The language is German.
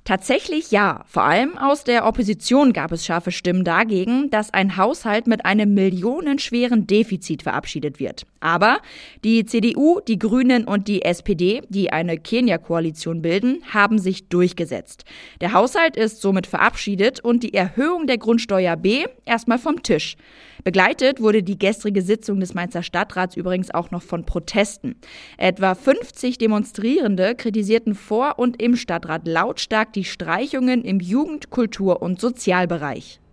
Tatsächlich ja. Vor allem aus der Opposition gab es scharfe Stimmen dagegen, dass ein Haushalt mit einem millionenschweren Defizit verabschiedet wird. Aber die CDU, die Grünen und die SPD, die eine Kenia-Koalition bilden, haben sich durchgesetzt. Der Haushalt ist somit verabschiedet und die Erhöhung der Grundsteuer B erstmal vom Tisch. Begleitet wurde die gestrige Sitzung des Mainzer Stadtrats übrigens auch noch von Protesten. Etwa 50 Demonstrierende kritisierten vor und im Stadtrat lautstark die Streichungen im Jugend-, Kultur- und Sozialbereich.